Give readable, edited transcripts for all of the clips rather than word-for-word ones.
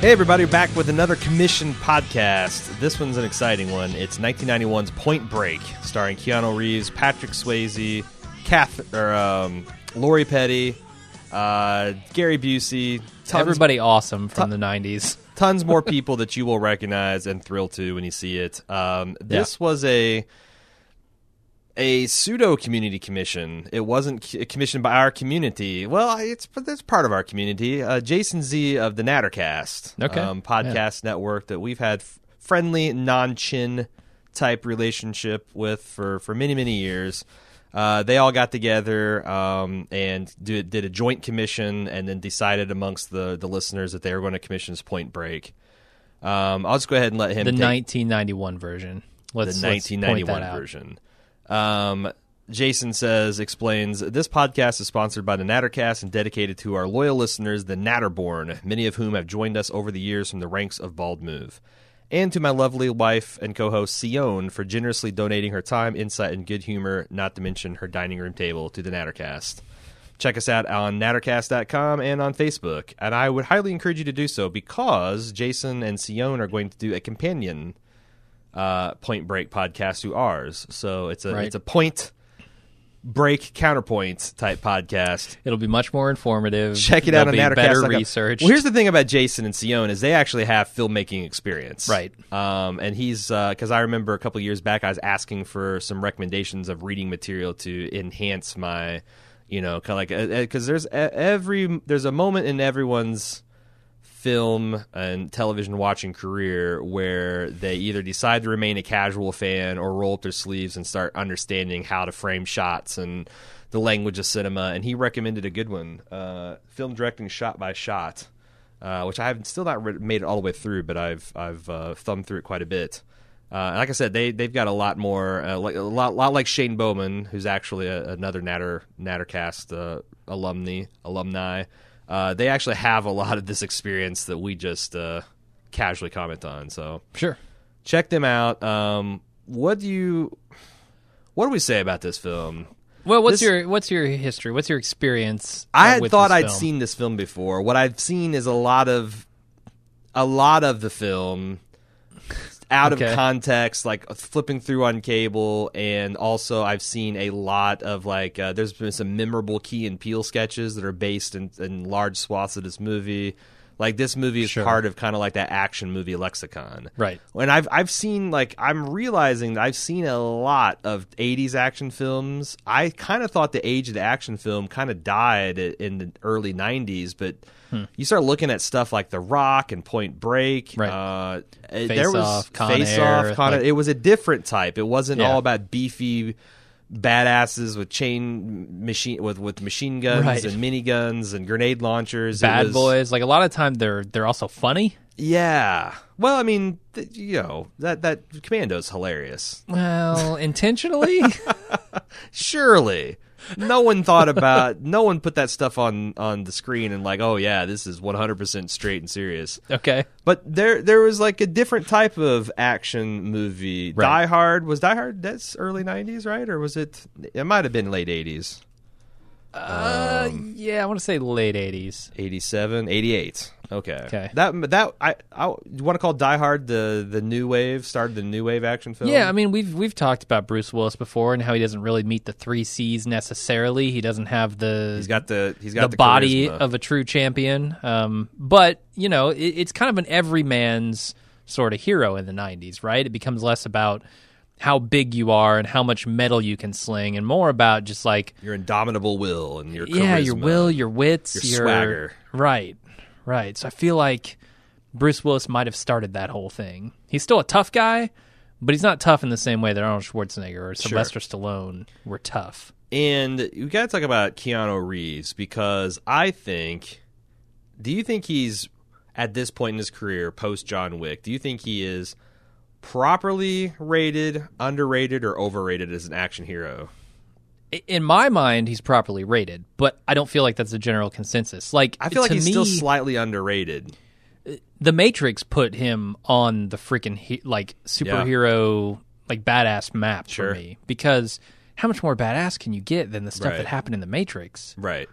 Hey everybody, we're back with another commission podcast. This one's an exciting one. It's 1991's Point Break, starring Keanu Reeves, Patrick Swayze, Lori Petty, Gary Busey. Everybody awesome from the 90s. Tons more people that you will recognize and thrill to when you see it. This was a pseudo-community commission. It wasn't commissioned by our community. Well, it's part of our community. Jason Z of the Nattercast podcast network that we've had friendly, non-chin type relationship with for many, many years. They all got together and did a joint commission and then decided amongst the listeners that they were going to commission this Point Break. I'll just go ahead and let him The 1991 version. The 1991 version. Jason explains, this podcast is sponsored by the Nattercast and dedicated to our loyal listeners, the Natterborn, many of whom have joined us over the years from the ranks of Bald Move. And to my lovely wife and co-host, Sion, for generously donating her time, insight, and good humor, not to mention her dining room table, to the Nattercast. Check us out on Nattercast.com and on Facebook. And I would highly encourage you to do so because Jason and Sion are going to do a companion Point Break podcast to ours. So it's a Point Break counterpoint type podcast. It'll be much more informative. Check it out on Nattercast. Better research. Well, here's the thing about Jason and Sion is they actually have filmmaking experience. Right. And he's because I remember a couple years back I was asking for some recommendations of reading material to enhance my, kind of like because there's a moment in everyone's film and television watching career where they either decide to remain a casual fan or roll up their sleeves and start understanding how to frame shots and the language of cinema. And he recommended a good one, Film Directing Shot by Shot, which I have still not made it all the way through, but I've thumbed through it quite a bit. Like I said, they've got a lot more, a lot like Shane Bowman, who's actually another Nattercast alumni. They actually have a lot of this experience that we just casually comment on. So sure, check them out. What do we say about this film? Well, what's your history? What's your experience? I had thought I'd seen this film before. What I've seen is a lot of the film out of context, like flipping through on cable, and also I've seen a lot of there's been some memorable Key and Peele sketches that are based in large swaths of this movie. Like this movie is part of kind of like that action movie lexicon, right? And I've seen I'm realizing that I've seen a lot of 80s action films. I kind of thought the age of the action film kind of died in the early 90s, but you start looking at stuff like The Rock and Point Break, right? Face Off, it was a different type. It wasn't all about beefy badasses with with machine guns and miniguns and grenade launchers. Bad boys. Like a lot of time they're also funny. Yeah. Well, I mean, that Commando's hilarious. Well, intentionally? Surely. No one put that stuff on the screen and oh yeah, this is 100% straight and serious. Okay. But there was a different type of action movie. Right. Die Hard, that's early 90s, right? Or was it might have been late 80s. Yeah, I want to say late 80s. 87, 88. Okay. That you want to call Die Hard the new wave, started the new wave action film? Yeah, I mean we've talked about Bruce Willis before and how he doesn't really meet the 3 C's necessarily. He doesn't have he's got the body charisma of a true champion. But it's kind of an everyman's sort of hero in the 90s, right? It becomes less about how big you are and how much metal you can sling, and more about just your indomitable will and your charisma, your will, your wits, your swagger. Right. So I feel like Bruce Willis might have started that whole thing. He's still a tough guy, but he's not tough in the same way that Arnold Schwarzenegger or Sylvester Stallone were tough. And we got to talk about Keanu Reeves because do you think he's at this point in his career, post John Wick, do you think he is properly rated, underrated, or overrated as an action hero? In my mind, he's properly rated, but I don't feel like that's a general consensus. I feel like he's still slightly underrated. The Matrix put him on the freaking superhero badass map for me, because how much more badass can you get than the stuff that happened in the Matrix? Right.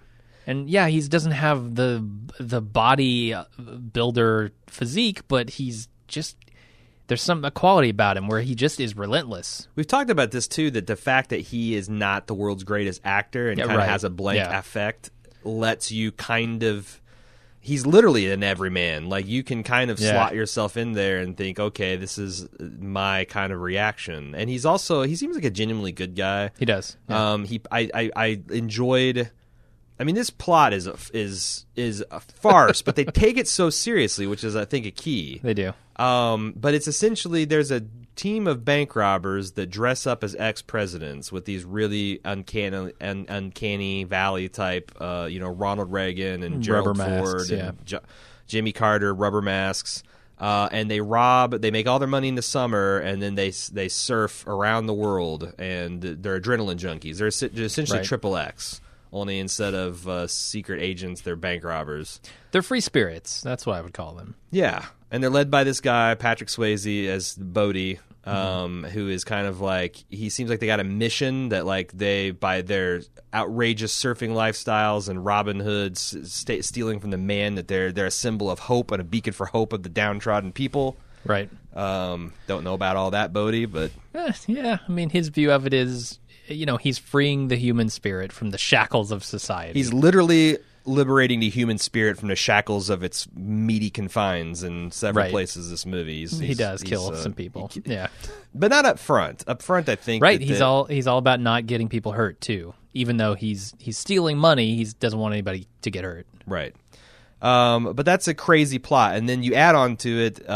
And yeah, he doesn't have the body builder physique, but he's just there's some quality about him where he just is relentless. We've talked about this too, that the fact that he is not the world's greatest actor and kind of has a blank affect lets you kind of. He's literally an everyman. Like, you can kind of slot yourself in there and think, okay, this is my kind of reaction. And he seems like a genuinely good guy. He does. Yeah. I enjoyed. I mean, this plot is a farce, but they take it so seriously, which is, I think, a key. They do. But it's essentially there's a team of bank robbers that dress up as ex-presidents with these really uncanny valley type, Ronald Reagan and Gerald Ford and Jimmy Carter rubber masks. And they make all their money in the summer, and then they surf around the world, and they're adrenaline junkies. They're essentially Triple X. Only instead of secret agents, they're bank robbers. They're free spirits. That's what I would call them. Yeah, and they're led by this guy, Patrick Swayze, as Bodie, who is kind of like, he seems like they got a mission that, like, they, by their outrageous surfing lifestyles and Robin Hood stealing from the man, that they're a symbol of hope and a beacon for hope of the downtrodden people. Right. Don't know about all that, Bodie, but... Yeah, I mean, his view of it is... he's freeing the human spirit from the shackles of society. He's literally liberating the human spirit from the shackles of its meaty confines in several places. This movie, he does kill some people, but not up front. Up front, I think, he's all about not getting people hurt too. Even though he's stealing money, he doesn't want anybody to get hurt. Right. But that's a crazy plot, and then you add on to it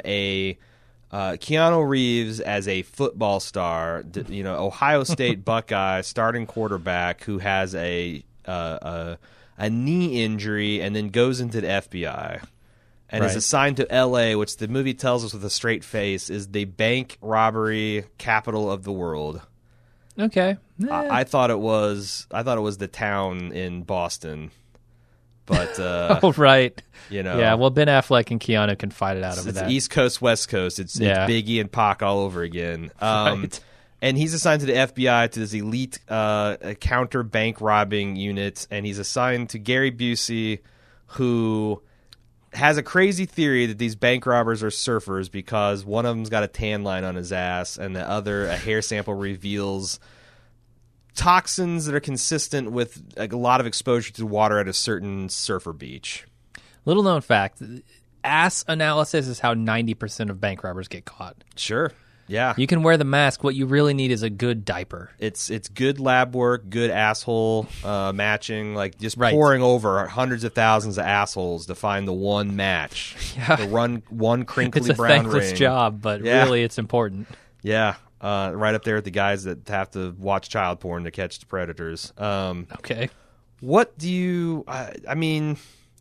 Keanu Reeves as a football star, Ohio State Buckeye starting quarterback who has a knee injury and then goes into the FBI and is assigned to L.A., which the movie tells us with a straight face is the bank robbery capital of the world. Okay, I thought it was the town in Boston. But right. Well, Ben Affleck and Keanu can fight it out over that. It's East Coast, West Coast. It's Biggie and Pac all over again. Right. And he's assigned to the FBI, to this elite counter bank robbing unit, and he's assigned to Gary Busey, who has a crazy theory that these bank robbers are surfers because one of them's got a tan line on his ass, and the other, a hair sample reveals toxins that are consistent with a lot of exposure to water at a certain surfer beach. Little known fact, ass analysis is how 90% of bank robbers get caught. Sure. Yeah. You can wear the mask. What you really need is a good diaper. It's good lab work, good asshole matching, like just pouring over hundreds of thousands of assholes to find the one match. Yeah. To run one crinkly it's a brown thankless ring. job, but really it's important. Yeah. Right up there with the guys that have to watch child porn to catch the predators. Okay. What do you... I mean...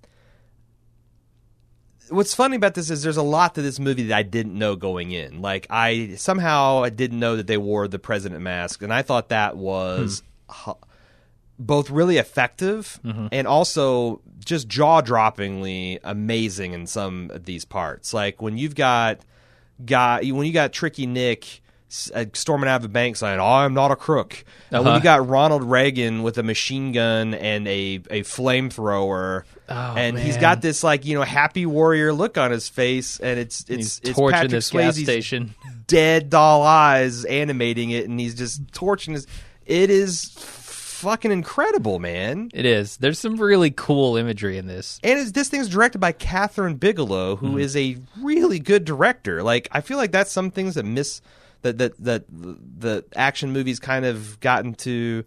What's funny about this is there's a lot to this movie that I didn't know going in. Like, I didn't know that they wore the president mask, and I thought that was both really effective and also just jaw-droppingly amazing in some of these parts. Like, when you got Tricky Nick storming out of a bank saying, "I'm not a crook." When you got Ronald Reagan with a machine gun and a flamethrower, and he's got this happy warrior look on his face, and it's Patrick this gas Swayze's station. Dead doll eyes animating it, and he's just torching his. It is fucking incredible, man. It is. There's some really cool imagery in this, and this thing's directed by Catherine Bigelow, who is a really good director. Like, I feel like that's some things that that the action movies kind of gotten to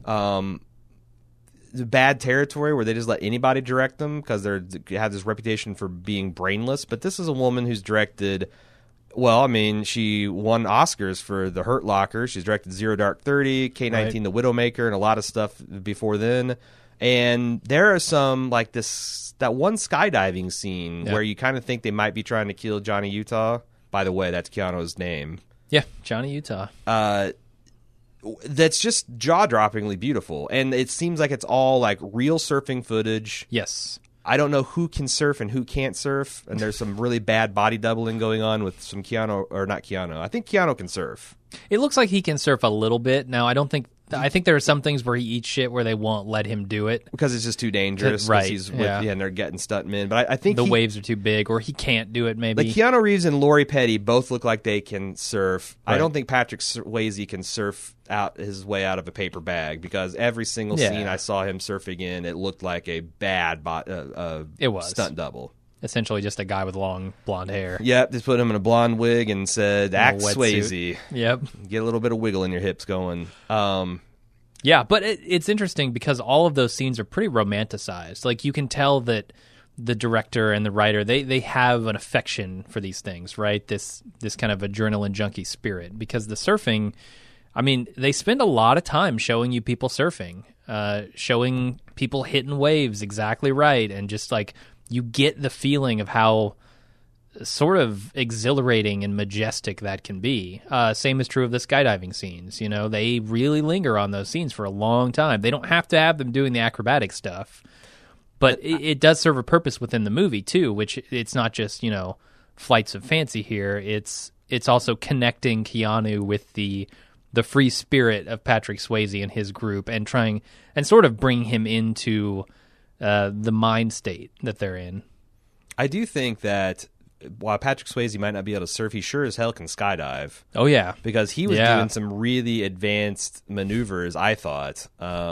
the bad territory where they just let anybody direct them because they have this reputation for being brainless. But this is a woman who's directed. Well, I mean, she won Oscars for The Hurt Locker. She's directed Zero Dark 30, K-19, The Widowmaker, and a lot of stuff before then. And there are some like that one skydiving scene where you kind of think they might be trying to kill Johnny Utah. By the way, that's Keanu's name. Yeah, Johnny Utah. That's just jaw-droppingly beautiful, and it seems like it's all like real surfing footage. Yes. I don't know who can surf and who can't surf, and there's some really bad body doubling going on with some Keanu, or not Keanu. I think Keanu can surf. It looks like he can surf a little bit. Now, I don't think I think there are some things where he eats shit where they won't let him do it. Because it's just too dangerous. Right, He's yeah. and they're getting stuntmen. But I think The waves are too big, or he can't do it, maybe. like Keanu Reeves and Lori Petty both look like they can surf. I Right. don't think Patrick Swayze can surf out his way out of a paper bag, because every single Yeah. scene I saw him surfing in, it looked like a bad It was. stunt double. Essentially just a guy with long blonde hair. Yep, just put him in a blonde wig and said, "Act wetsuit. Swayze." Yep. Get a little bit of wiggle in your hips going. Yeah, but it's interesting because all of those scenes are pretty romanticized. Like, you can tell that the director and the writer, they have an affection for these things, right? This kind of adrenaline junkie spirit. Because the surfing, I mean, they spend a lot of time showing you people surfing, showing people hitting waves exactly right, and just like you get the feeling of how sort of exhilarating and majestic that can be. Same is true of the skydiving scenes. You know, they really linger on those scenes for a long time. They don't have to have them doing the acrobatic stuff, but it does serve a purpose within the movie too, which it's not just, you know, flights of fancy here. It's also connecting Keanu with the free spirit of Patrick Swayze and his group, and trying and sort of bring him into the mind state that they're in. I do think that while Patrick Swayze might not be able to surf, he sure as hell can skydive. Oh yeah, Because he was Yeah. doing some really advanced maneuvers, I thought,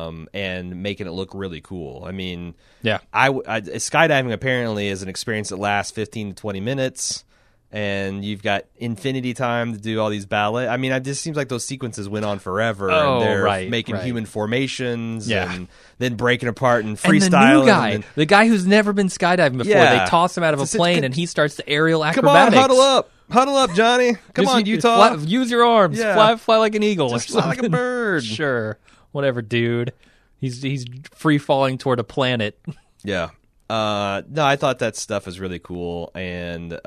and making it look really cool. I mean, yeah. skydiving apparently is an experience that lasts 15 to 20 minutes, and you've got infinity time to do all these ballet. I mean, it just seems like those sequences went on forever. Oh, and they're right, making right. human formations, Yeah. and then breaking apart and And freestyling. the new guy, and then, the guy who's never been skydiving before, Yeah. they toss him out of a Just- plane and he starts the aerial come on, acrobatics. huddle up, Johnny. Come Just on, u- Utah. use your arms. Yeah. Fly like an eagle Just or fly something. like a bird. Sure. Whatever, dude. He's free falling toward a planet. Yeah. No, I thought that stuff was really cool, and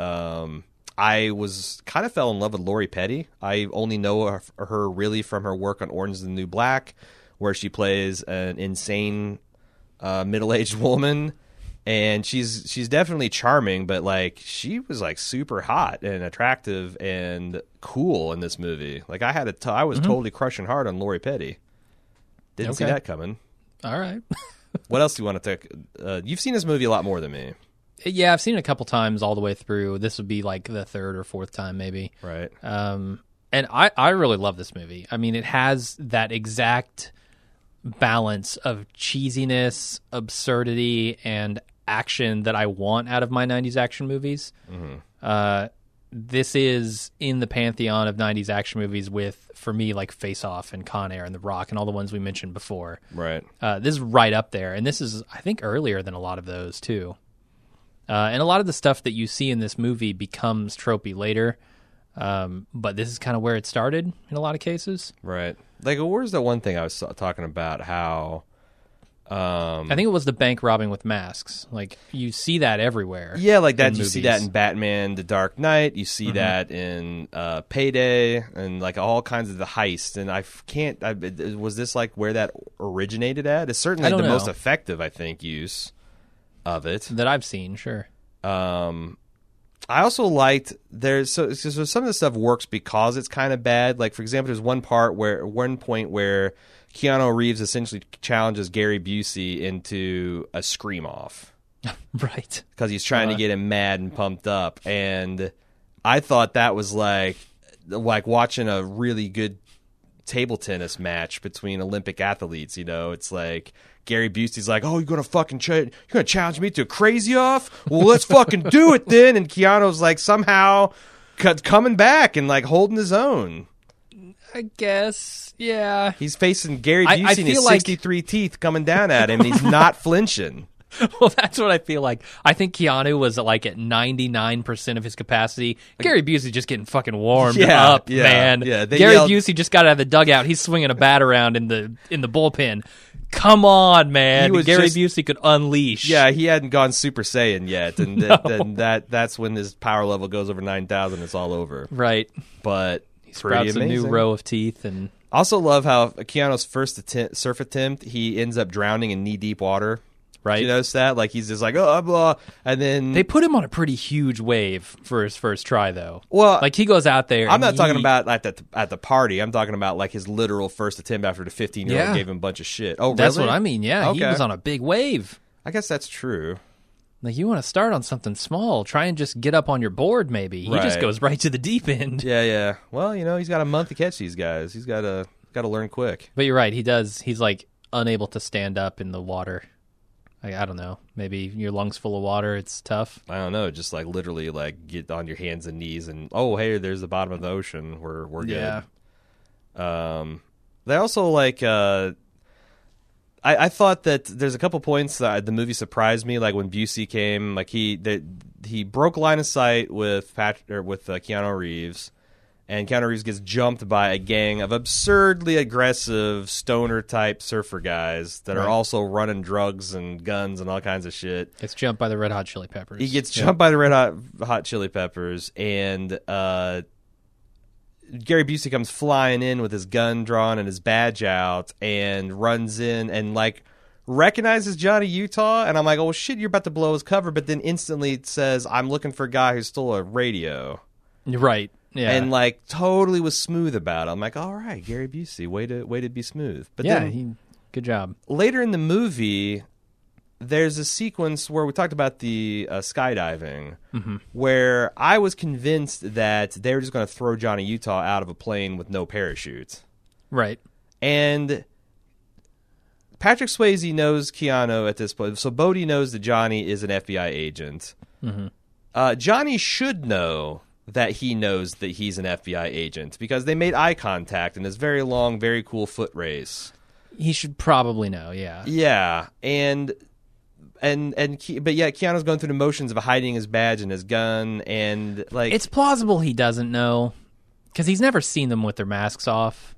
I was kind of fell in love with Lori Petty. I only know her really from her work on Orange is the New Black, where she plays an insane middle-aged woman, and she's definitely charming, but like she was like super hot and attractive and cool in this movie. Like I was totally crushing hard on Lori Petty. Didn't see Okay. that coming. All right. What else do you want to take? You've seen this movie a lot more than me, Yeah, I've seen it a couple times all the way through. This would be like the third or fourth time maybe. right? And I really love this movie. I mean, it has that exact balance of cheesiness, absurdity, and action that I want out of my 90s action movies. This is in the pantheon of 90s action movies with, for me, like Face Off and Con Air and The Rock and all the ones we mentioned before. Right. This is right up there. And this is, I think, earlier than a lot of those, too. And a lot of the stuff that you see in this movie becomes tropey later. But this is kind of where it started in a lot of cases. Right. Like, where's the one thing I was talking about? How, I think it was the bank robbing with masks. Like, you see that everywhere. yeah, like that. in You see movies. that in Batman: The Dark Knight. You see that in Payday, and like all kinds of the heist. And was this like where that originated at? It's certainly I don't the most know. effective, I think, use of it. That I've seen, sure. I also liked so some of the stuff works because it's kind of bad. Like, for example, there's one point where Keanu Reeves essentially challenges Gary Busey into a scream off Right. because he's trying to get him mad and pumped up. And I thought that was like watching a really good table tennis match between Olympic athletes. You know, it's like Gary Busey's like, "Oh, you're gonna challenge me to a crazy off? Well, let's fucking do it then." And Keanu's like somehow coming back and like holding his own. I guess, yeah. He's facing Gary I Busey and his feel like- 63 teeth coming down at him, and he's not flinching. Well, that's what I feel like. I think Keanu was like at 99% of his capacity. Gary Busey just getting fucking warmed Yeah, up, yeah, man. yeah. They Gary yelled- Busey just got out of the dugout. He's swinging a bat around in the bullpen. Come on, man. He was Gary just- Busey could unleash. Yeah, he hadn't gone Super Saiyan yet, and then that's when his power level goes over 9,000. It's all over. Right. But He pretty sprouts a new amazing. row of teeth and Also love how Keanu's first surf attempt, he ends up drowning in knee-deep water. right? You notice that? Like, he's just like, oh, blah. And then... They put him on a pretty huge wave for his first try, though. Well, like, he goes out there. I'm not talking about at the party. I'm talking about, like, his literal first attempt after the 15-year-old gave him a bunch of shit. Oh, really? That's what I mean, yeah. Okay. He was on a big wave. I guess that's true. Like, you want to start on something small. Try and just get up on your board, maybe. He just goes right to the deep end. Yeah. Well, he's got a month to catch these guys. He's got to learn quick. But you're right. He does. He's, like, unable to stand up in the water. I don't know. Maybe your lungs full of water. It's tough. I don't know. Just, like, literally, like, get on your hands and knees and, oh, hey, there's the bottom of the ocean. We're good. Yeah. They also, like... I thought that there's a couple points that the movie surprised me. Like when Busey came, like he broke line of sight with Keanu Reeves, and Keanu Reeves gets jumped by a gang of absurdly aggressive stoner type surfer guys that are also running drugs and guns and all kinds of shit. Gets jumped by the Red Hot Chili Peppers. He gets jumped by the Red Hot Chili Peppers, and Gary Busey comes flying in with his gun drawn and his badge out and runs in and, like, recognizes Johnny Utah. And I'm like, oh, shit, you're about to blow his cover. But then instantly says, I'm looking for a guy who stole a radio. Right. Yeah. And, like, totally was smooth about it. I'm like, all right, Gary Busey, way to be smooth. But then good job. Later in the movie, there's a sequence where we talked about the skydiving, where I was convinced that they were just going to throw Johnny Utah out of a plane with no parachute. Right. And Patrick Swayze knows Keanu at this point. So Bodhi knows that Johnny is an FBI agent. Johnny should know that he knows that he's an FBI agent because they made eye contact in this very long, very cool foot race. He should probably know, yeah. Yeah, but yet Keanu's going through the motions of hiding his badge and his gun, and like it's plausible he doesn't know because he's never seen them with their masks off.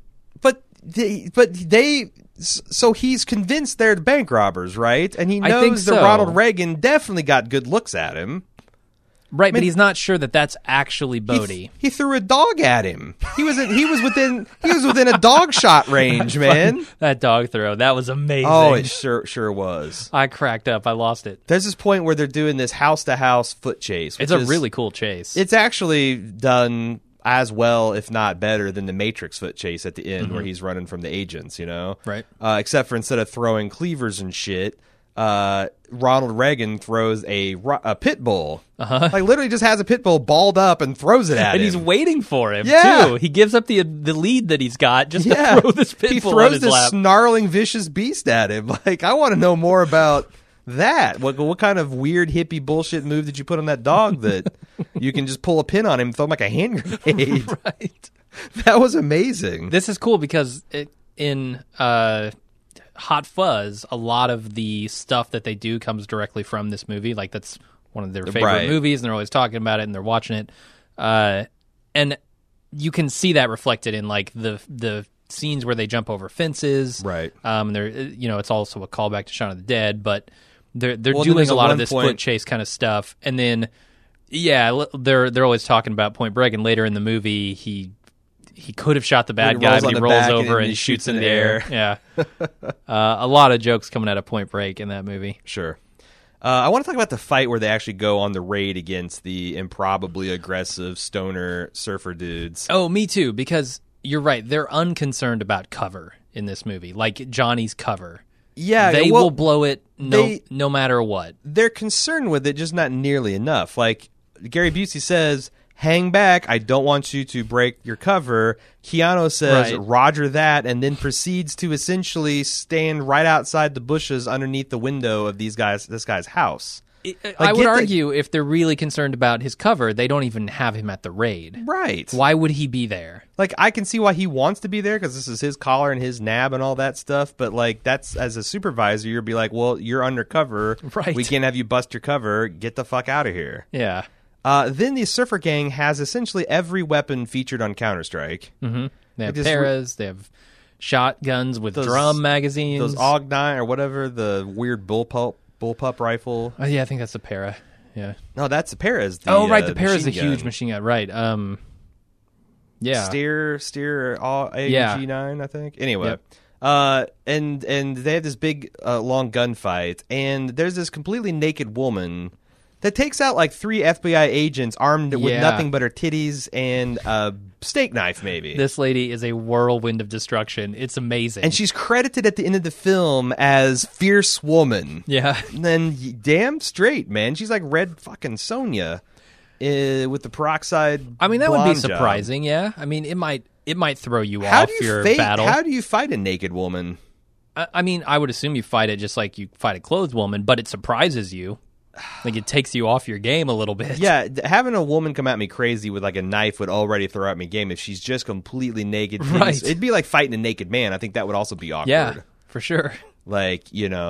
So he's convinced they're the bank robbers, right? And he I think knows that so. Ronald Reagan definitely got good looks at him. Right, but he's not sure that that's actually Bodhi. He threw a dog at him. He was within a dog shot range, man. That dog throw, that was amazing. Oh, it sure was. I cracked up. I lost it. There's this point where they're doing this house-to-house foot chase. It's a really cool chase. It's actually done as well, if not better, than the Matrix foot chase at the end where he's running from the agents, Right. Except for instead of throwing cleavers and shit, Ronald Reagan throws a pit bull. Like literally just has a pit bull balled up and throws it at him. And he's waiting for him, Yeah. too. He gives up the lead that he's got just to throw this pit bull He throws on his this lap. snarling, vicious beast at him. Like, I want to know more about that. What kind of weird hippie bullshit move did you put on that dog that you can just pull a pin on him and throw him like a hand grenade? Right. That was amazing. This is cool because in Hot Fuzz, a lot of the stuff that they do comes directly from this movie. Like, that's one of their favorite movies, and they're always talking about it, and they're watching it. And you can see that reflected in, like, the scenes where they jump over fences. Right. They're, it's also a callback to Shaun of the Dead, but they're doing a lot of this foot chase kind of stuff. And then, they're always talking about Point Break, and later in the movie, he could have shot the bad guy, but he rolls over and shoots in the air. Yeah. A lot of jokes coming out of Point Break in that movie. Sure. I want to talk about the fight where they actually go on the raid against the improbably aggressive stoner surfer dudes. Oh, me too, because you're right. They're unconcerned about cover in this movie, like Johnny's cover. Yeah. They will blow it no matter what. They're concerned with it, just not nearly enough. Like Gary Busey says, hang back, I don't want you to break your cover. Keanu says, roger that, and then proceeds to essentially stand right outside the bushes underneath the window of this guy's house. I would argue if they're really concerned about his cover, they don't even have him at the raid. Right. Why would he be there? Like, I can see why he wants to be there because this is his collar and his nab and all that stuff. But, like, that's as a supervisor, you'd be like, well, you're undercover. Right. We can't have you bust your cover. Get the fuck out of here. Yeah. Then the surfer gang has essentially every weapon featured on Counter-Strike. Mm-hmm. They have paras. They have shotguns with drum magazines. Those AUG-9 or whatever, the weird bullpup rifle. Oh, yeah, I think that's the para. Yeah. No, that's the para's. The para's a huge machine gun. Right. Yeah. Steer AUG-9, I think. Anyway. Yep. And they have this big long gunfight, and there's this completely naked woman that takes out like 3 FBI agents armed with nothing but her titties and a steak knife, maybe. This lady is a whirlwind of destruction. It's amazing. And she's credited at the end of the film as Fierce Woman. Yeah. And then, damn straight, man. She's like Red fucking Sonja with the peroxide. I mean, that would be blonde surprising, yeah. I mean, it might throw you job. off your battle. How do you fight a naked woman? I mean, I would assume you fight it just like you fight a clothed woman, but it surprises you. Like, it takes you off your game a little bit. Yeah, having a woman come at me crazy with like a knife would already throw out my game. If she's just completely naked, Right. It'd be like fighting a naked man. I think that would also be awkward. Yeah, for sure. Like,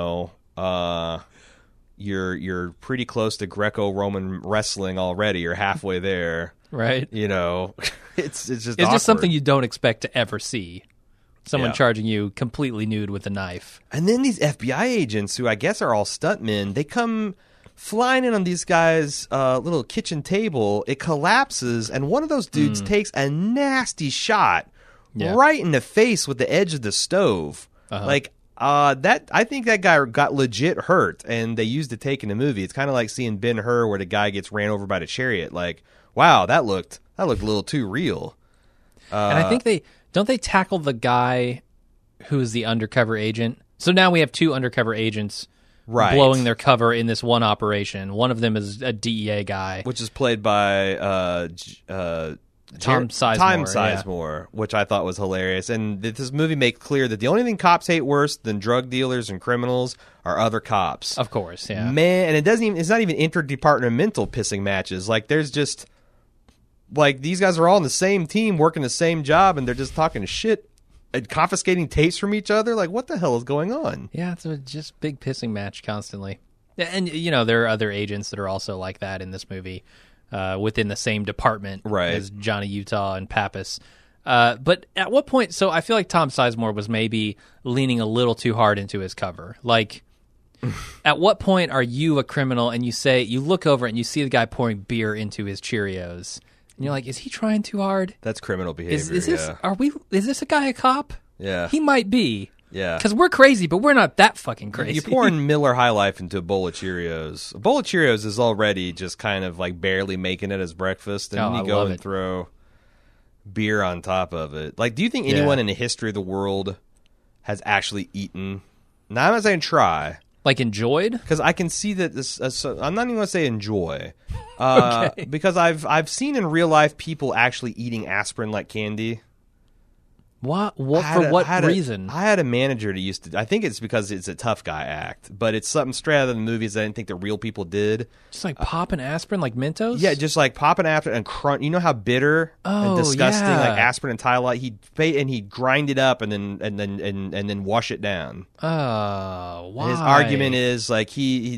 you're pretty close to Greco-Roman wrestling already. You're halfway there. Right. It's just It's just something you don't expect to ever see. Someone Yeah. charging you completely nude with a knife. And then these FBI agents, who I guess are all stuntmen, they come flying in on these guys' little kitchen table. It collapses, and one of those dudes takes a nasty shot right in the face with the edge of the stove. Like, that I think that guy got legit hurt, and they used the take in the movie. It's kind of like seeing Ben-Hur where the guy gets ran over by the chariot. Like, wow, that looked a little too real. And I think don't they tackle the guy who is the undercover agent? So now we have 2 undercover agents blowing their cover in this one operation. One of them is a DEA guy. Which is played by Tom Sizemore. Tom Sizemore, which I thought was hilarious. And this movie makes clear that the only thing cops hate worse than drug dealers and criminals are other cops. Of course, yeah. Man, and it's not even interdepartmental pissing matches. Like, there's just, like, these guys are all on the same team working the same job, and they're just talking shit and confiscating tapes from each other. Like, what the hell is going on? Yeah, it's a just big pissing match constantly. And, there are other agents that are also like that in this movie within the same department as Johnny Utah and Pappas. But at what point... So I feel like Tom Sizemore was maybe leaning a little too hard into his cover. Like, at what point are you a criminal and you look over and you see the guy pouring beer into his Cheerios... And you're like, is he trying too hard? That's criminal behavior. Is this is this a guy a cop? Yeah. He might be. Yeah. Because we're crazy, but we're not that fucking crazy. You're pouring Miller High Life into a bowl of Cheerios. A bowl of Cheerios is already just kind of like barely making it as breakfast, and then you go and throw beer on top of it. Like, do you think anyone in the history of the world has actually eaten? Now, I'm not saying try. Like, enjoyed? Because I can see that this. I'm not even going to say enjoy, Okay. because I've seen in real life people actually eating aspirin like candy. What for what reason? I had a manager that used to. I think it's because it's a tough guy act, but it's something straight out of the movies that I didn't think that real people did. Just like popping aspirin like Mentos? Yeah, just like popping aspirin and crunch. You know how bitter and disgusting like aspirin and Tylenol. He'd grind it up and then wash it down. Oh, why? And his argument is like he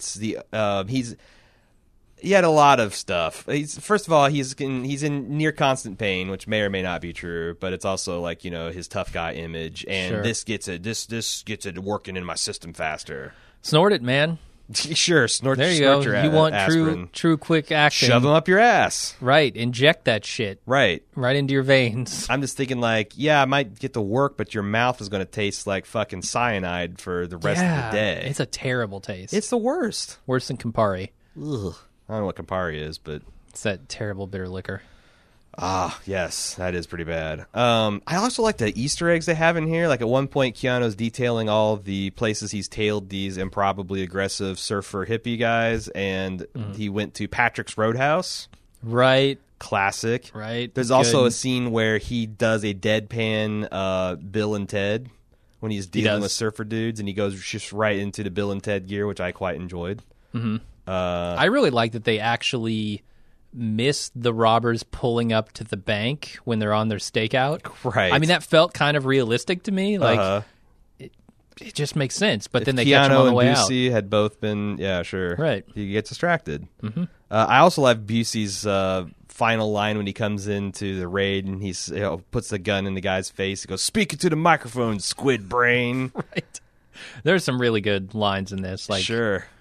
had a lot of stuff. First of all, he's in near constant pain, which may or may not be true, but it's also like, his tough guy image, and this gets it working in my system faster. Snort it, man. Sure, snort. There you go. Your You want aspirin. true quick action. Shove them up your ass. Right. Inject that shit. Right into your veins. I'm just thinking like, yeah, I might get to work, but your mouth is going to taste like fucking cyanide for the rest of the day. It's a terrible taste. It's the worst. Worse than Campari. Ugh. I don't know what Campari is, but it's that terrible bitter liquor. Ah, yes, that is pretty bad. I also like the Easter eggs they have in here. Like at one point, Keanu's detailing all the places he's tailed these improbably aggressive surfer hippie guys, and he went to Patrick's Roadhouse. Right. Classic. Right. There's also a scene where he does a deadpan Bill and Ted when he's dealing with surfer dudes, and he goes just right into the Bill and Ted gear, which I quite enjoyed. Mm-hmm. I really like that they actually miss the robbers pulling up to the bank when they're on their stakeout. Right. I mean, that felt kind of realistic to me. Like, it just makes sense. But then they catch him on the way out. Busey had both been, sure. Right. He gets distracted. Mm-hmm. I also love Busey's final line when he comes into the raid and he puts the gun in the guy's face. He goes, "Speak it to the microphone, squid brain." Right. There's some really good lines in this. Like, sure.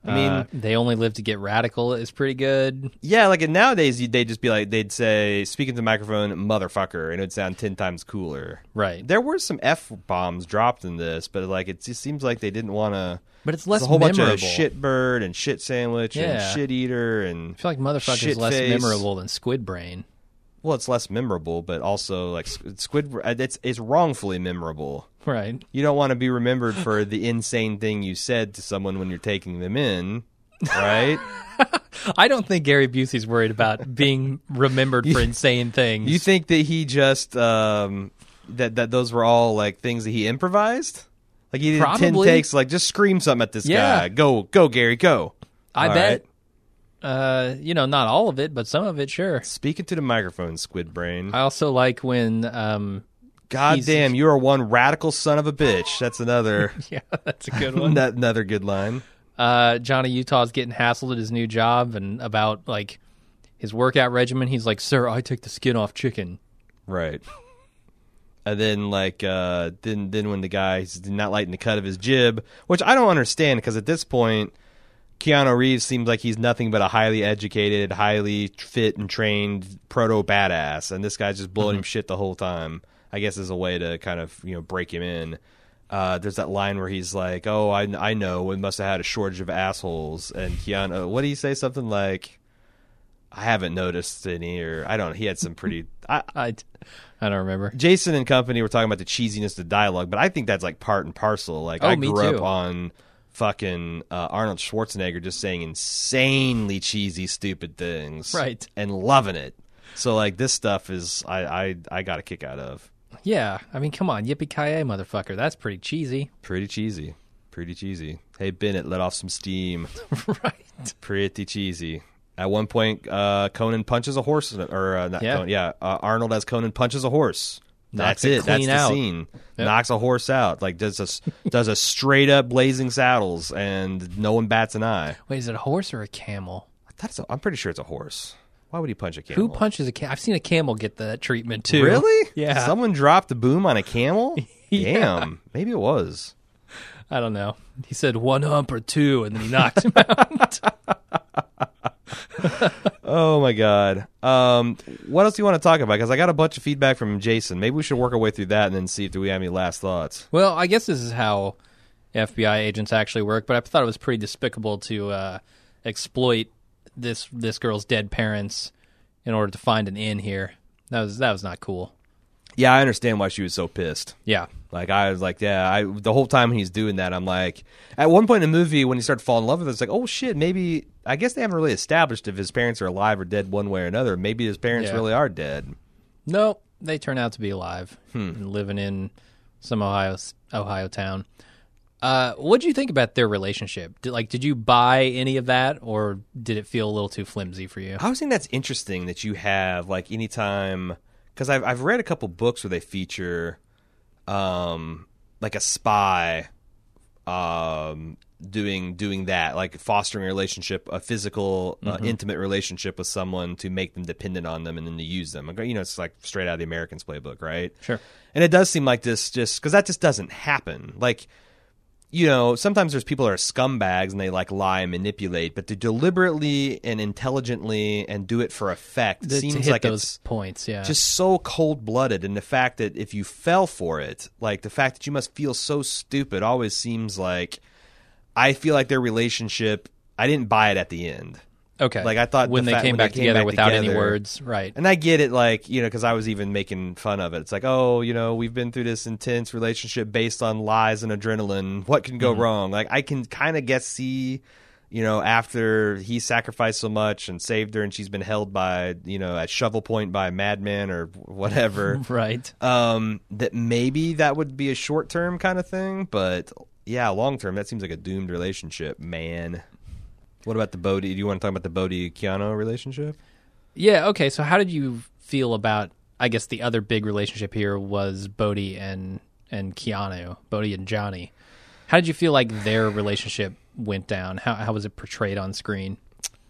I mean, They Only Live to Get Radical is pretty good. yeah, like nowadays they'd just be like, they'd say, speaking to the microphone, motherfucker, and it would sound 10 times cooler. Right. There were some F-bombs dropped in this, but like it just seems like they didn't want to. But it's less a whole memorable. bunch of shit bird and shit sandwich and Yeah. shit eater and I feel like motherfucker is shit less face. memorable than Squid Brain. Well, it's less memorable, but also like Squid. It's wrongfully memorable. Right. You don't want to be remembered for the insane thing you said to someone when you're taking them in, right? I don't think Gary Busey's worried about being remembered for insane things. You think that he just that those were all like things that he improvised? Like he did 10 Probably. takes, like just scream something at this Yeah. guy. Go, Gary, go. I All bet. right. Not all of it, but some of it, sure. Speaking to the microphone, Squid Brain. I also like when, God he's- damn, you are one radical son of a bitch. That's another yeah, that's a good one. another good line. Johnny Utah's getting hassled at his new job and about like his workout regimen. He's like, "Sir, I take the skin off chicken." Right. And then like then when the guy's not lighting the cut of his jib, which I don't understand because at this point Keanu Reeves seems like he's nothing but a highly educated, highly fit and trained proto badass, and this guy's just blowing him shit the whole time. I guess as a way to kind of break him in. There's that line where he's like, "Oh, I know, we must have had a shortage of assholes," and Keanu, what do you say? Something like, "I haven't noticed any," or I don't. He had some pretty. I don't remember. Jason and company were talking about the cheesiness of the dialogue, but I think that's like part and parcel. Like I me grew too. up on fucking Arnold Schwarzenegger just saying insanely cheesy, stupid things, Right. and loving it. So like this stuff is I got a kick out of. Yeah, I mean, come on, yippee-ki-yay, motherfucker. That's pretty cheesy. Pretty cheesy. Hey Bennett, let off some steam. Right. Pretty cheesy. At one point, Conan punches a horse, or not Yeah. Conan, Arnold as Conan punches a horse. Knocks That's it it. That's clean the out. scene. Yep. Knocks a horse out. Like does a straight up Blazing Saddles, and no one bats an eye. Wait, is it a horse or a camel? I'm pretty sure it's a horse. Why would he punch a camel? Who punches a camel? I've seen a camel get that treatment too. Really? Yeah. Someone dropped a boom on a camel. Yeah. Damn. Maybe it was. I don't know. He said one hump or two, and then he knocked him out. Oh my god. What else do you want to talk about? Because I got a bunch of feedback from Jason. Maybe we should work our way through that and then see if we have any last thoughts. Well, I guess this is how FBI agents actually work, but I thought it was pretty despicable to exploit this girl's dead parents in order to find an in here. That was not cool. Yeah, I understand why she was so pissed. Yeah. Like I was like, yeah. The whole time he's doing that, I'm like, at one point in the movie when he started falling in love with her, it's like, oh shit, maybe I guess they haven't really established if his parents are alive or dead one way or another. Maybe his parents Yeah. really are dead. No, they turn out to be alive and living in some Ohio town. What did you think about their relationship? Did you buy any of that, or did it feel a little too flimsy for you? I always think that's interesting that you have like anytime, because I've read a couple books where they feature like a spy doing that, like fostering a relationship, a physical intimate relationship with someone to make them dependent on them and then to use them. It's like straight out of the Americans playbook, right? Sure. And it does seem like this just because that just doesn't happen. Like, sometimes there's people that are scumbags and they like lie and manipulate, but to deliberately and intelligently and do it for effect To seems hit like those it's points, yeah. just so cold-blooded. And the fact that if you fell for it, like the fact that you must feel so stupid always seems like, I feel like their relationship, I didn't buy it at the end. Okay. Like I thought when the they fact- came when back they came together back without any together- words, right? And I get it, like, because I was even making fun of it. It's like, oh, we've been through this intense relationship based on lies and adrenaline. What can go wrong? Like, I can kind of see, after he sacrificed so much and saved her and she's been held by, at shovel point by a madman or whatever, Right. that maybe that would be a short-term kind of thing. But, yeah, long-term, that seems like a doomed relationship, man. What about the Bodhi? Do you want to talk about the Bodhi-Keanu relationship? Yeah, okay. So how did you feel about, I guess the other big relationship here was Bodhi and Keanu, Bodhi and Johnny. How did you feel like their relationship went down? How was it portrayed on screen?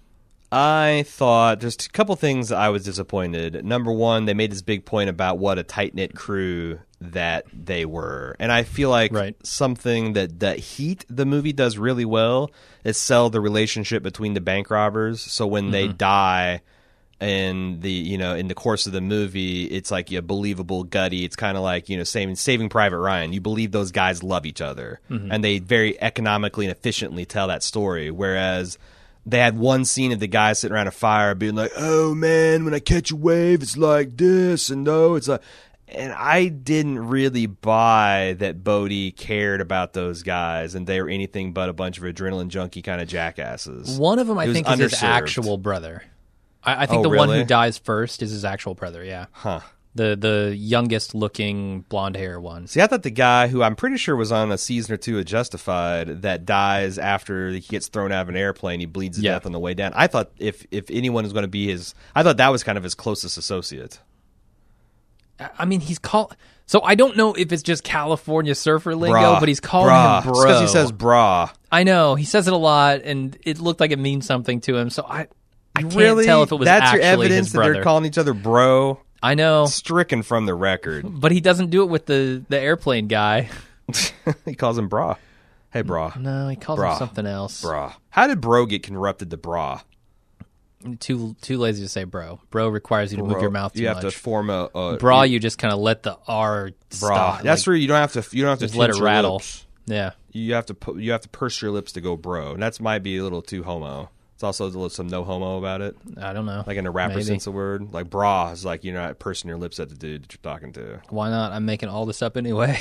I thought just a couple things I was disappointed. Number one, they made this big point about what a tight-knit crew that they were. And I feel like something that Heat, the movie, does really well is sell the relationship between the bank robbers. So when they die in the course of the movie, it's like a believable, gutty. It's kind of like, Saving Private Ryan. You believe those guys love each other. And they very economically and efficiently tell that story. Whereas they had one scene of the guy sitting around a fire being like, oh, man, when I catch a wave, it's like this. And no, it's like... And I didn't really buy that Bodhi cared about those guys and they were anything but a bunch of adrenaline junkie kind of jackasses. One of them, I think, is his actual brother. I think one who dies first is his actual brother, yeah. Huh. The youngest-looking blonde-hair one. See, I thought the guy who I'm pretty sure was on a season or two of Justified that dies after he gets thrown out of an airplane, he bleeds to death on the way down. I thought if anyone was going to be I thought that was kind of his closest associate. I mean, he's called... So I don't know if it's just California surfer lingo, but he's calling him bro. Because he says brah. I know. He says it a lot, and it looked like it means something to him, so I can't tell if it was That's actually your evidence his brother. That they're calling each other bro? I know. Stricken from the record. But he doesn't do it with the airplane guy. He calls him bra. Hey, bra. No, he calls him something else. Bra. How did bro get corrupted to bra? Too lazy to say bro. Bro requires you to move your mouth too much. You have to form a bra. You just kind of let the R stop. That's where you don't have to. You don't have to just let it rattle. Lips. Yeah. You have to purse your lips to go bro. And that might be a little too homo. It's also some no homo about it. I don't know. Like in a rapper sense of the word. Like bra is like you're not pursing your lips at the dude that you're talking to. Why not? I'm making all this up anyway.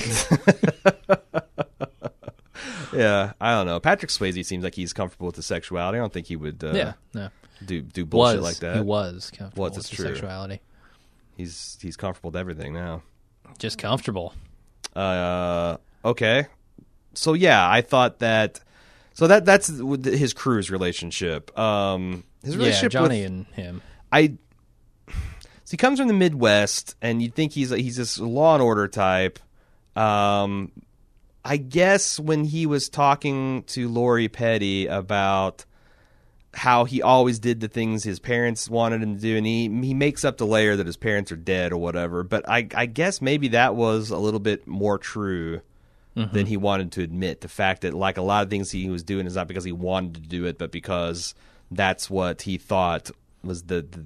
Yeah, I don't know. Patrick Swayze seems like he's comfortable with the sexuality. I don't think he would no. do bullshit like that. He was comfortable with the sexuality. He's comfortable with everything now. Just comfortable. Okay. So yeah, I thought that. So that's his crew's relationship. His relationship Johnny with, and him. So he comes from the Midwest, and you'd think he's this Law and Order type. I guess when he was talking to Lori Petty about how he always did the things his parents wanted him to do, and he makes up the layer that his parents are dead or whatever. But I guess maybe that was a little bit more true than he wanted to admit. The fact that like a lot of things he was doing is not because he wanted to do it, but because that's what he thought was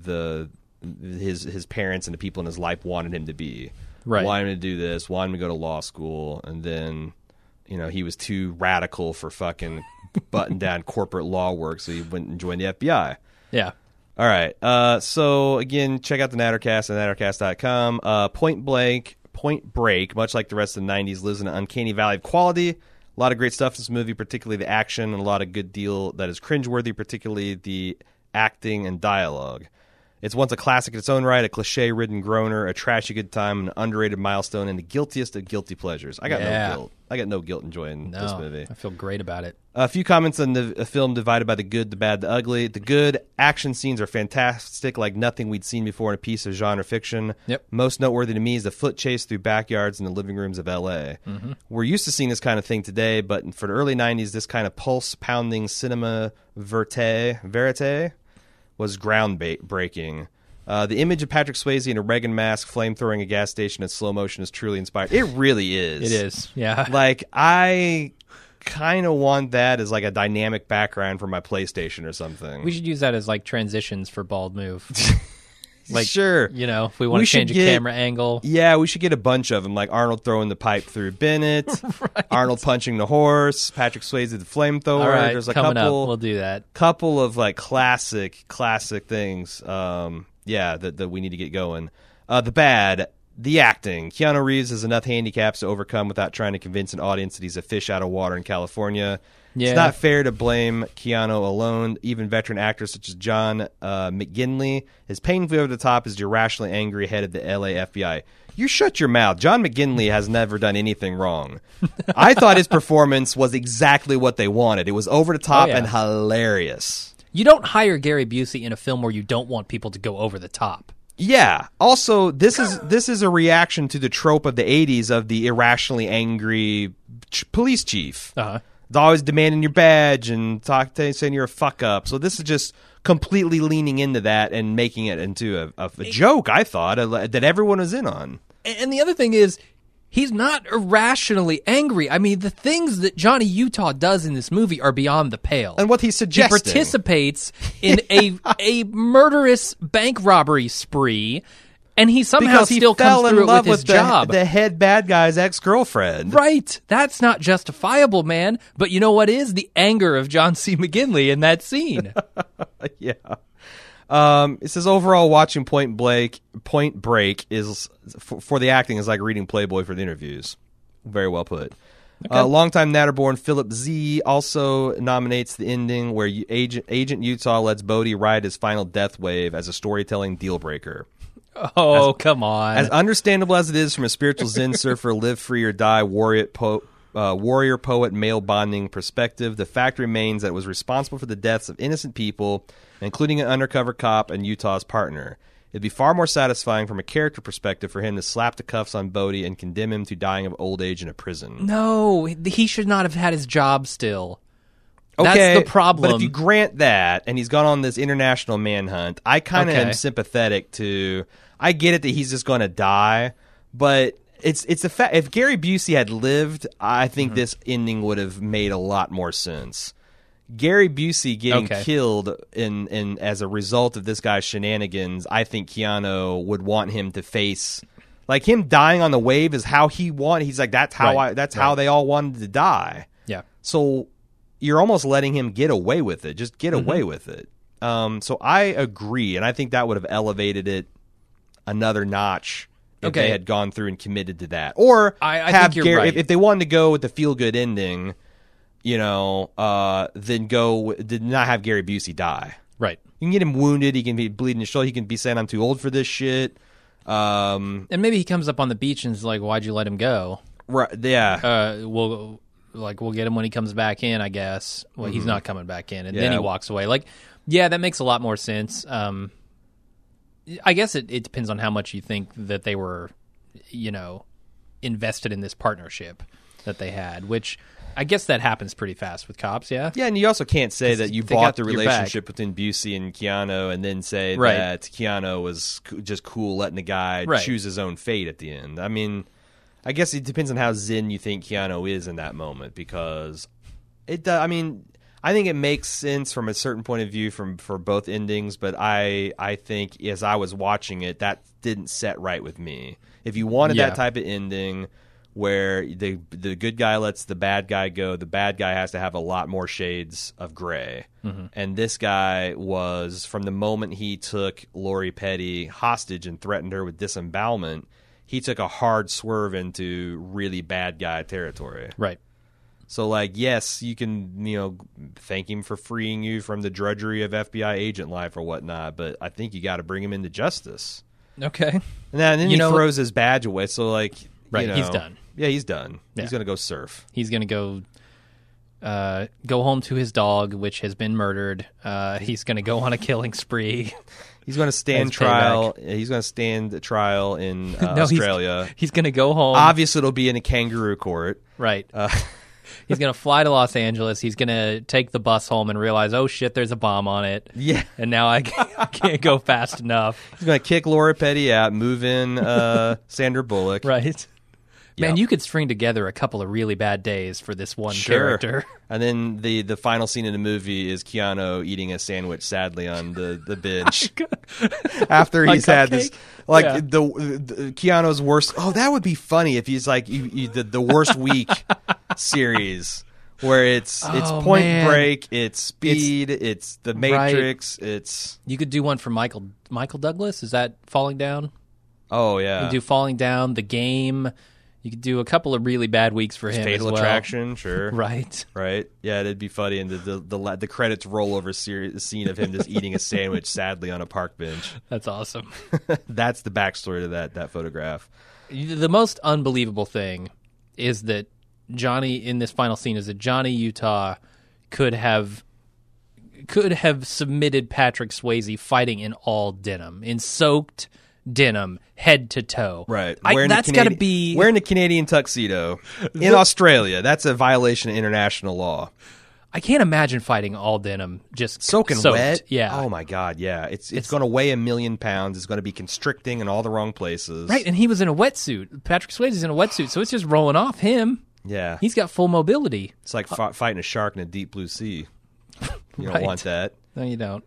his parents and the people in his life wanted him to be. Right. Wanted him to do this, wanted him to go to law school, and then he was too radical for fucking button down corporate law work, so he went and joined the FBI. Yeah. All right. So again, check out the Nattercast at nattercast.com. Point Break, much like the rest of the 90s, lives in an uncanny valley of quality. A lot of great stuff in this movie, particularly the action, and a lot of good deal that is cringeworthy, particularly the acting and dialogue. It's once a classic in its own right, a cliche-ridden groaner, a trashy good time, an underrated milestone, and the guiltiest of guilty pleasures. I got no guilt. I got no guilt enjoying this movie. I feel great about it. A few comments on the film divided by the good, the bad, the ugly. The good action scenes are fantastic, like nothing we'd seen before in a piece of genre fiction. Yep. Most noteworthy to me is the foot chase through backyards and the living rooms of L.A. Mm-hmm. We're used to seeing this kind of thing today, but for the early 90s, this kind of pulse-pounding cinema verite was groundbreaking. The image of Patrick Swayze in a Reagan mask flamethrowing a gas station in slow motion is truly inspired. It really is. It is, yeah. Like, I kind of want that as like a dynamic background for my PlayStation or something. We should use that as like transitions for Bald Move. Like, sure. If we want to change a camera angle. Yeah, we should get a bunch of them, like Arnold throwing the pipe through Bennett, right. Arnold punching the horse, Patrick Swayze the flamethrower. All right, there's a coming couple, up, we'll do that. Couple of like classic things. That we need to get going. The bad, the acting. Keanu Reeves has enough handicaps to overcome without trying to convince an audience that he's a fish out of water in California. Yeah. It's not fair to blame Keanu alone. Even veteran actors such as John McGinley is painfully over the top as the irrationally angry head of the LA FBI. You shut your mouth. John McGinley has never done anything wrong. I thought his performance was exactly what they wanted. It was over the top and hilarious. You don't hire Gary Busey in a film where you don't want people to go over the top. Yeah. Also, this is a reaction to the trope of the 80s of the irrationally angry police chief. Uh-huh. It's always demanding your badge and saying you're a fuck up. So this is just completely leaning into that and making it into a joke, I thought, that everyone was in on. And the other thing is, he's not irrationally angry. I mean, the things that Johnny Utah does in this movie are beyond the pale. And what he's suggesting. He participates in a murderous bank robbery spree, and he somehow still comes through it with his job. The head bad guy's ex-girlfriend. Right. That's not justifiable, man. But you know what is? The anger of John C. McGinley in that scene. Yeah. It says overall watching Point Break is for the acting is like reading Playboy for the interviews. Very well put. Okay. Longtime Natterborn Philip Z also nominates the ending where Agent Utah lets Bodhi ride his final death wave as a storytelling deal breaker. Oh, come on. As understandable as it is from a spiritual Zen surfer, live free or die warrior poet male bonding perspective, the fact remains that it was responsible for the deaths of innocent people, including an undercover cop and Utah's partner. It'd be far more satisfying from a character perspective for him to slap the cuffs on Bodhi and condemn him to dying of old age in a prison. No, he should not have had his job still. Okay, that's the problem. But if you grant that, and he's gone on this international manhunt, I kind of am sympathetic to... I get it that he's just going to die, but it's a fact. If Gary Busey had lived, I think this ending would have made a lot more sense. Gary Busey getting killed in as a result of this guy's shenanigans, I think Keanu would want him to face... Like, him dying on the wave is how he wanted... He's like, that's how how they all wanted to die. Yeah. So... You're almost letting him get away with it. Just get away with it. So I agree, and I think that would have elevated it another notch if they had gone through and committed to that. Or I think you're right. If they wanted to go with the feel-good ending, then did not have Gary Busey die. Right. You can get him wounded. He can be bleeding his shoulder. He can be saying, I'm too old for this shit. And maybe he comes up on the beach and is like, why'd you let him go? Right. Yeah. We'll get him when he comes back in, I guess. Well, he's not coming back in, and then he walks away. Like, yeah, that makes a lot more sense. I guess it depends on how much you think that they were, invested in this partnership that they had, which I guess that happens pretty fast with cops, yeah? Yeah, and you also can't say that you bought the relationship between Busey and Keanu and then say that Keanu was just cool letting the guy choose his own fate at the end. I mean... I guess it depends on how zen you think Keanu is in that moment, because I think it makes sense from a certain point of view for both endings, but I think as I was watching it, that didn't set right with me. If you wanted that type of ending where the good guy lets the bad guy go, the bad guy has to have a lot more shades of gray. Mm-hmm. And this guy was, from the moment he took Lori Petty hostage and threatened her with disembowelment, he took a hard swerve into really bad guy territory. Right. So, like, yes, you can, thank him for freeing you from the drudgery of FBI agent life or whatnot, but I think you got to bring him into justice. Okay. And then he throws his badge away, so, like, he's done. Yeah, he's done. Yeah. He's going to go surf. He's going to go home to his dog, which has been murdered. He's going to go on a killing spree. He's going to stand trial. He's going to stand trial in Australia. He's going to go home. Obviously, it'll be in a kangaroo court. Right. He's going to fly to Los Angeles. He's going to take the bus home and realize, oh, shit, there's a bomb on it. Yeah. And now I can't go fast enough. He's going to kick Laura Petty out, move in Sandra Bullock. Right. Man, you could string together a couple of really bad days for this one character. And then the final scene in the movie is Keanu eating a sandwich sadly on the bench after he's had this, the Keanu's worst. Oh, that would be funny if he's like the worst week series where it's Point Break, it's Speed, it's The Matrix, it's. You could do one for Michael Douglas. Is that Falling Down? Oh yeah. You could do Falling Down, The Game. You could do a couple of really bad weeks for him Fatal as well. Attraction, sure. Right. Yeah, it'd be funny, and the credits roll over scene of him just eating a sandwich sadly on a park bench. That's awesome. That's the backstory to that photograph. The most unbelievable thing is that Johnny, in this final scene, is that Johnny Utah could have submitted Patrick Swayze fighting in all denim, in soaked denim, head to toe. Right. That's got to be... Wearing a Canadian tuxedo in Australia. That's a violation of international law. I can't imagine fighting all denim just soaked. Wet. Yeah. Oh my God. Yeah. It's going to weigh 1,000,000 pounds. It's going to be constricting in all the wrong places. Right. And he was in a wetsuit. Patrick Swayze's in a wetsuit, so it's just rolling off him. Yeah. He's got full mobility. It's like fighting a shark in a deep blue sea. You Right. don't want that. No, you don't.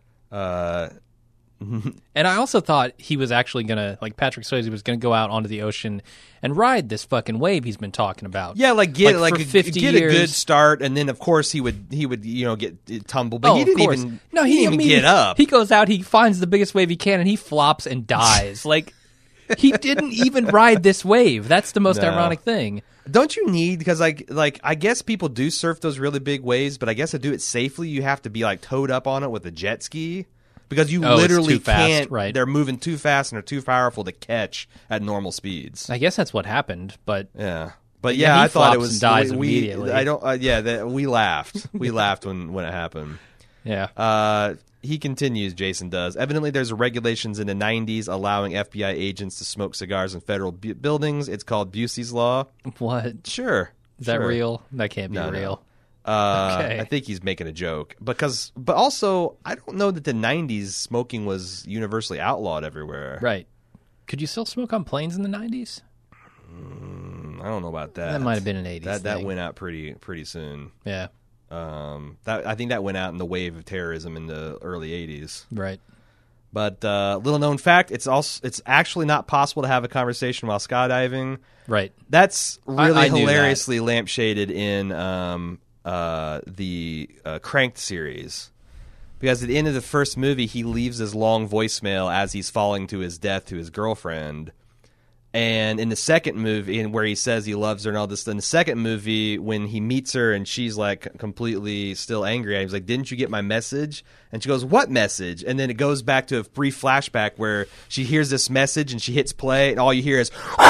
And I also thought he was actually going to, like, Patrick Swayze was going to go out onto the ocean and ride this fucking wave he's been talking about. Yeah, get for 50 years. a good start, and then of course he would get tumbled, but he didn't even get up. He goes out, he finds the biggest wave he can, and he flops and dies. Like, he didn't even ride this wave. That's the most ironic thing. Don't you need, because like I guess people do surf those really big waves, but I guess to do it safely you have to be like towed up on it with a jet ski. Because you literally it's too fast, can't. right. They're moving too fast and they're too powerful to catch at normal speeds. I guess that's what happened, but Yeah, but Yeah, he I thought it flops was and dies we, immediately. I don't. We laughed. We laughed when it happened. yeah. He continues. Jason does. Evidently, there's regulations in the ~90s allowing FBI agents to smoke cigars in federal buildings. It's called Busey's Law. What? Sure. Is that real? That can't be No. real. Okay. I think he's making a joke but also I don't know that the '90s smoking was universally outlawed everywhere. Right. Could you still smoke on planes in the 90s? I don't know about that. That might have been an 80s That thing. went out pretty soon. Yeah. I think that went out in the wave of terrorism in the early '80s. Right. But little known fact, it's actually not possible to have a conversation while skydiving. Right. That's really I knew hilariously lampshaded in the Cranked series. Because at the end of the first movie, he leaves his long voicemail as he's falling to his death to his girlfriend. And in the second movie, where he says he loves her and all this, in the second movie, when he meets her and she's like completely still angry, he's like, "Didn't you get my message?" And she goes, "What message?" And then it goes back to a brief flashback where she hears this message and she hits play, and all you hear is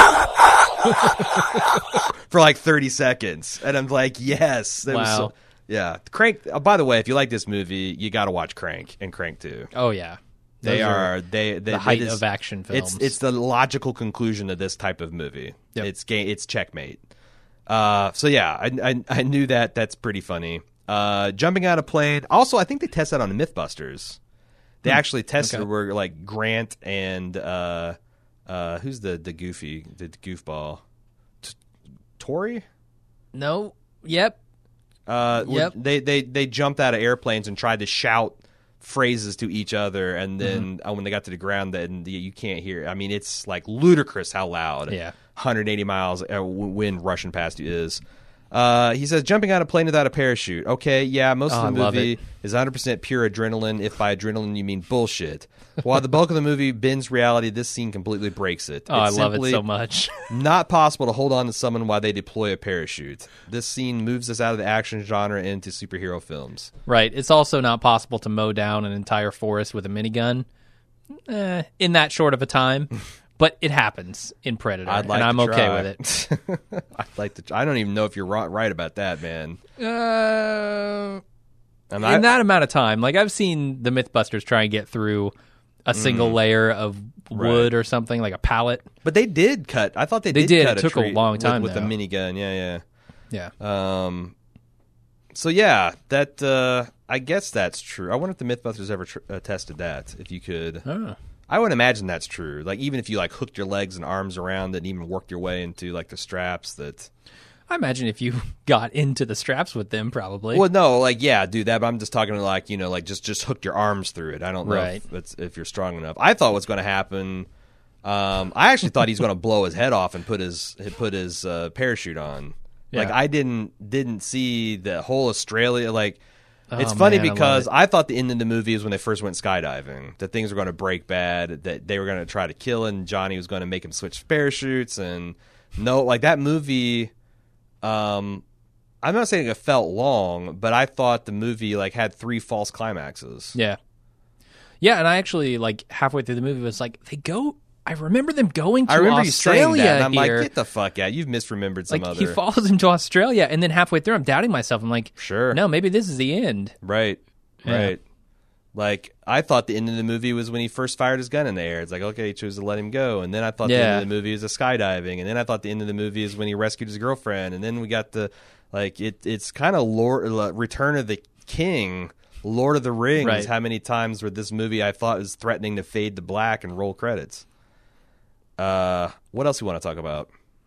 for like 30 seconds. And I'm like, yes. That was yeah. Crank. By the way, if you like this movie, you got to watch Crank and Crank 2. Oh, yeah. They Those are the height of action films. It's the logical conclusion of this type of movie. Yep. It's checkmate. So yeah, I knew that. That's pretty funny. Jumping out of plane. Also, I think they tested that on the MythBusters. They actually tested where like Grant and who's the goofball? Tori? No. Yep. Yep. They jumped out of airplanes and tried to shout phrases to each other, and then when they got to the ground, then you can't hear. I mean, it's like ludicrous how loud 180 miles wind rushing past you is. He says, jumping out of a plane without a parachute. Okay, yeah, most of the movie is 100% pure adrenaline. If by adrenaline you mean bullshit. While the bulk of the movie bends reality, this scene completely breaks it. Oh, I love it so much. Not possible to hold on to someone while they deploy a parachute. This scene moves us out of the action genre into superhero films. Right. It's also not possible to mow down an entire forest with a minigun in that short of a time. But it happens in Predator, and I'm okay with it. I'd like to. I don't even know if you're right about that, man. In that amount of time, like I've seen the MythBusters try and get through a single layer of wood or something, like a pallet. But they did cut. I thought they did. Cut It took a long time with a minigun. Yeah. So yeah, that I guess that's true. I wonder if the MythBusters ever tested that. If you could. Oh. I would imagine that's true. Like even if you like hooked your legs and arms around it and even worked your way into like the straps, that I imagine if you got into the straps with them, probably. Well, no, like yeah, do that. But I'm just talking like like just hook your arms through it. I don't know if you're strong enough. I thought what's going to happen. I actually thought he's going to blow his head off and put his parachute on. Yeah. Like I didn't see the whole Australia like. Oh, it's funny man, because I thought the end of the movie is when they first went skydiving, that things were going to break bad, that they were going to try to kill him, Johnny was going to make him switch parachutes, and no, like that movie, I'm not saying it felt long, but I thought the movie like had 3 false climaxes. Yeah. Yeah, and I actually, like, halfway through the movie was like, I remember them going to Australia you saying that, and I'm here. like, get the fuck out. You've misremembered some like, other. He follows him to Australia, and then halfway through, I'm doubting myself. I'm like, sure. no, maybe this is the end. Right. Yeah. Right. Like, I thought the end of the movie was when he first fired his gun in the air. It's like, okay, he chose to let him go. And then I thought the end of the movie was a skydiving. And then I thought the end of the movie is when he rescued his girlfriend. And then we got it's kind of Return of the King, Lord of the Rings. Right. How many times where this movie I thought was threatening to fade to black and roll credits. What else do you want to talk about?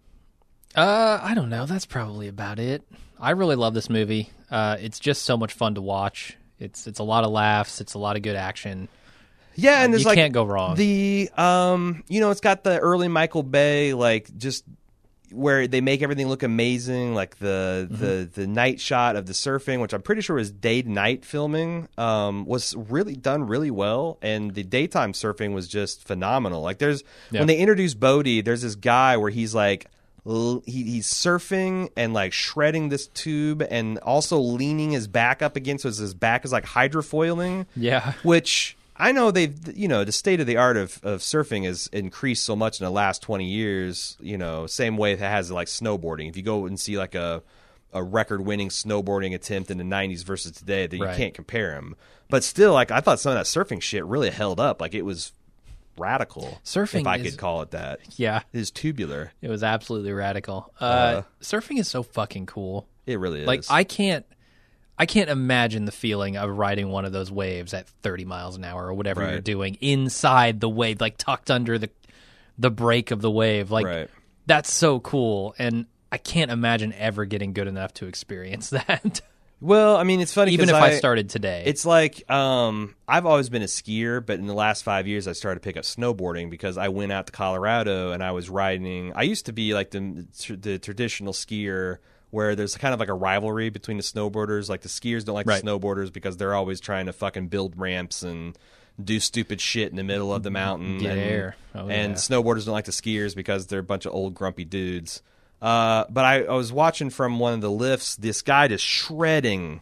I don't know. That's probably about it. I really love this movie. It's just so much fun to watch. It's a lot of laughs. It's a lot of good action. Yeah, and there's you can't go wrong. The it's got the early Michael Bay, like, just where they make everything look amazing, like the night shot of the surfing, which I'm pretty sure was day to night filming, was really done really well, and the daytime surfing was just phenomenal. Like, when they introduced Bodhi, there's this guy where he's like, he's surfing and like shredding this tube and also leaning his back up against, so his back is like hydrofoiling. Yeah. Which I know the state of the art of surfing has increased so much in the last 20 years, same way it has like snowboarding. If you go and see like a record-winning snowboarding attempt in the 90s versus today, then you can't compare them. But still, like, I thought some of that surfing shit really held up. Like, it was radical, surfing, if I could call it that. Yeah, it is tubular. It was absolutely radical. Surfing is so fucking cool. It really is. Like, I can't imagine the feeling of riding one of those waves at 30 miles an hour or whatever you're doing inside the wave, like tucked under the break of the wave. Like, that's so cool, and I can't imagine ever getting good enough to experience that. Well, I mean, it's funny. Even if I started today. It's like, I've always been a skier, but in the last 5 years, I started to pick up snowboarding because I went out to Colorado and I was riding. I used to be like the traditional skier where there's kind of like a rivalry between the snowboarders. Like, the skiers don't like the snowboarders because they're always trying to fucking build ramps and do stupid shit in the middle of the mountain. And snowboarders don't like the skiers because they're a bunch of old grumpy dudes. But I was watching from one of the lifts, this guy just shredding,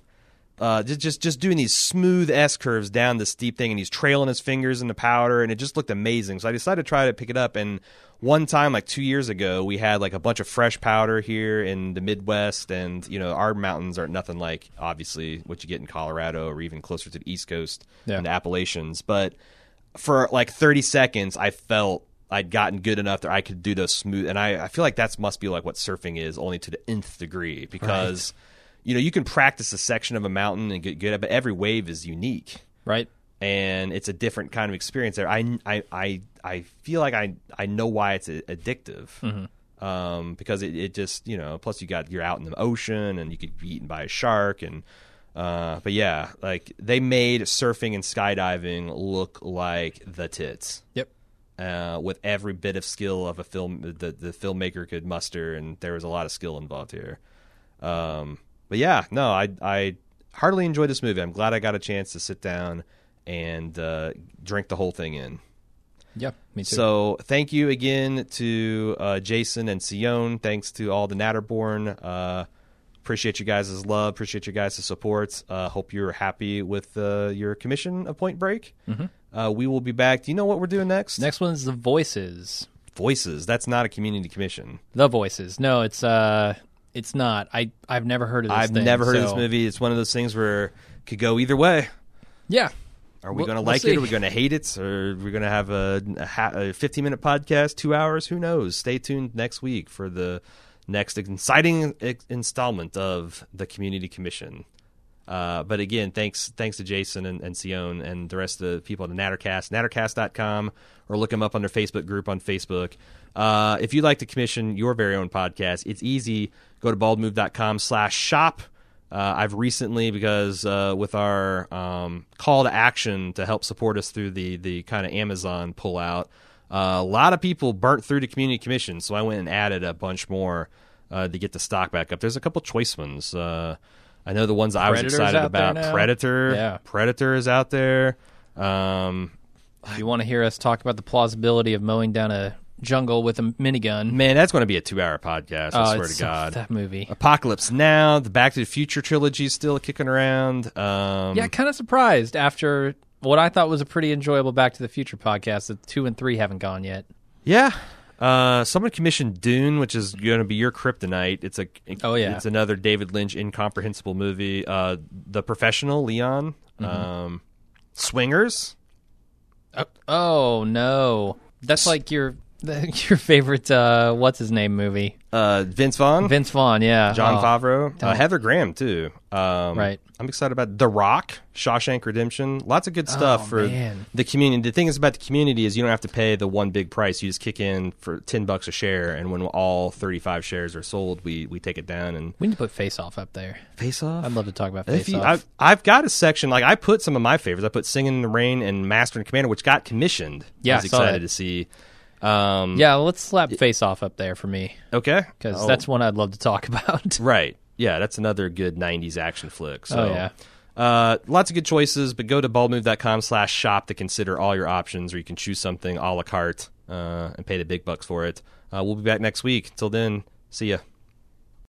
just doing these smooth S curves down the steep thing, and he's trailing his fingers in the powder, and it just looked amazing. So I decided to try to pick it up. And one time, like 2 years ago, we had like a bunch of fresh powder here in the Midwest, and our mountains are nothing like obviously what you get in Colorado or even closer to the East Coast in the Appalachians. But for like 30 seconds, I felt I'd gotten good enough that I could do those smooth, and I feel like that must be like what surfing is, only to the nth degree, because you can practice a section of a mountain and get good at it, but every wave is unique, right? And it's a different kind of experience there. I feel like I know why it's addictive, because it just plus you're out in the ocean and you could be eaten by a shark, and but yeah, like, they made surfing and skydiving look like the tits. Yep. With every bit of skill of a film the filmmaker could muster, and there was a lot of skill involved here. But yeah, no, I heartily enjoyed this movie. I'm glad I got a chance to sit down and drink the whole thing in. Yep, me too. So thank you again to Jason and Sion. Thanks to all the Natterborn. Appreciate you guys' love. Appreciate you guys' support. Hope you're happy with your commission of Point Break. We will be back. Do you know what we're doing next? Next one is The Voices. Voices. That's not a community commission. The Voices. No, it's not. I've never heard of this thing. I've never heard of this movie. It's one of those things where it could go either way. Yeah. Are we going to like it? Are we going to hate it? Or are we going to have a 15-minute podcast, 2 hours? Who knows? Stay tuned next week for the next exciting installment of the Community Commission. But again, thanks to Jason and Sion and the rest of the people at the Nattercast, nattercast.com, or look them up on their Facebook group on Facebook. If you'd like to commission your very own podcast, it's easy. Go to baldmove.com/shop. I've recently, because with our call to action to help support us through the kind of Amazon pullout, a lot of people burnt through the Community Commission, so I went and added a bunch more to get the stock back up. There's a couple choice ones. I know the ones I was excited about. Predator is out there. If you want to hear us talk about the plausibility of mowing down a jungle with a minigun, man, that's going to be a 2-hour podcast. I swear to God, that movie. Apocalypse Now, the Back to the Future trilogy is still kicking around. Yeah, kind of surprised after what I thought was a pretty enjoyable Back to the Future podcast that 2 and 3 haven't gone yet. Yeah. Someone commissioned Dune, which is going to be your kryptonite. It's another David Lynch incomprehensible movie. The Professional, Leon. Swingers. Oh no, that's like your favorite what's his name movie? Vince Vaughn. Vince Vaughn, yeah. John Favreau. Don't. Heather Graham too. Right. I'm excited about The Rock, Shawshank Redemption. Lots of good stuff for man. the community. The thing is about the community is you don't have to pay the one big price. You just kick in for $10 a share, and when all 35 shares are sold, we take it down and We need to put Face Off up there. Face Off. I'd love to talk about If Face you- Off. I've got a section, like I put some of my favorites. I put Singing in the Rain and Master and Commander, which got commissioned. Yeah, I was I saw excited that. to see. Yeah, let's slap Face Off up there for me, Okay. because that's one I'd love to talk about. Right. Yeah, that's another good 90s action flick. So, Oh, yeah. Lots of good choices, but go to baldmove.com/shop to consider all your options, or you can choose something a la carte and pay the big bucks for it. We'll be back next week. Till then, see ya.